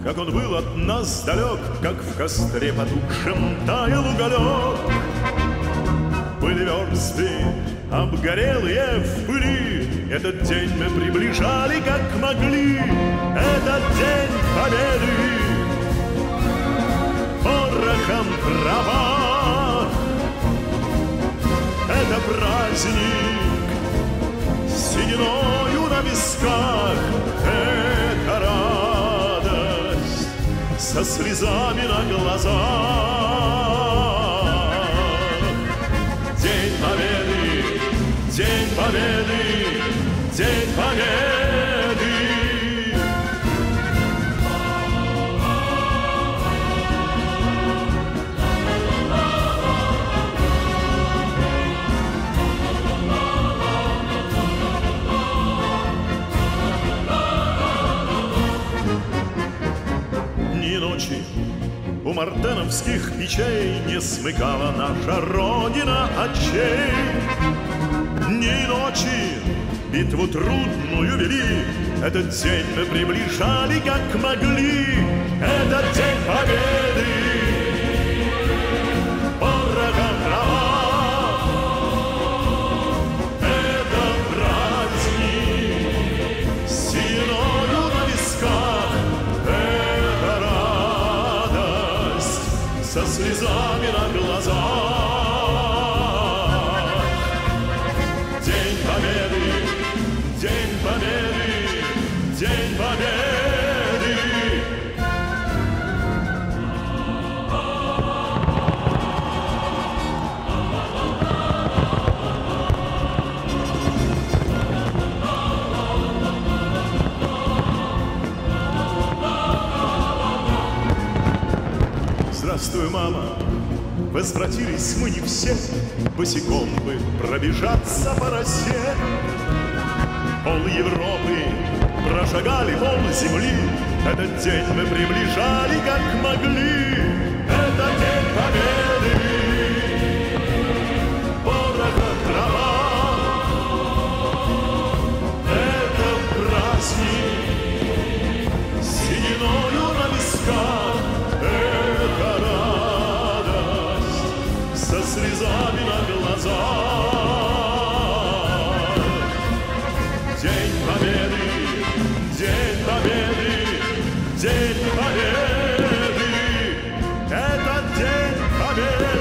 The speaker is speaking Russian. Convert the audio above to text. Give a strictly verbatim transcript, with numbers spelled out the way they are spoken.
как он был от нас далек, как в костре потухшем таял уголек. Были версты обгорелые в пыли, этот день мы приближали, как могли. Этот день победы, порохом трава. Это праздник сединою на висках, это радость со слезами на глазах. День победы, день победы, день победы. Ни ночи у мартеновских печей не смыкала наша Родина очей. Дни и ночи битву трудную вели, этот день мы приближали, как могли. Этот день победы, порохом трава. Это праздник сединою на висках, это радость со слезами на глазах. День победы, день победы, день победы. Здравствуй, мама, возвратились мы не все, босиком бы пробежаться по росе. Пол Европы прошагали, пол земли, этот день мы приближали, как могли. Это день победы, порохом трава. Это праздник сединою на висках, это радость со слезами на глазах. День победы, день победы, день победы, это день победы.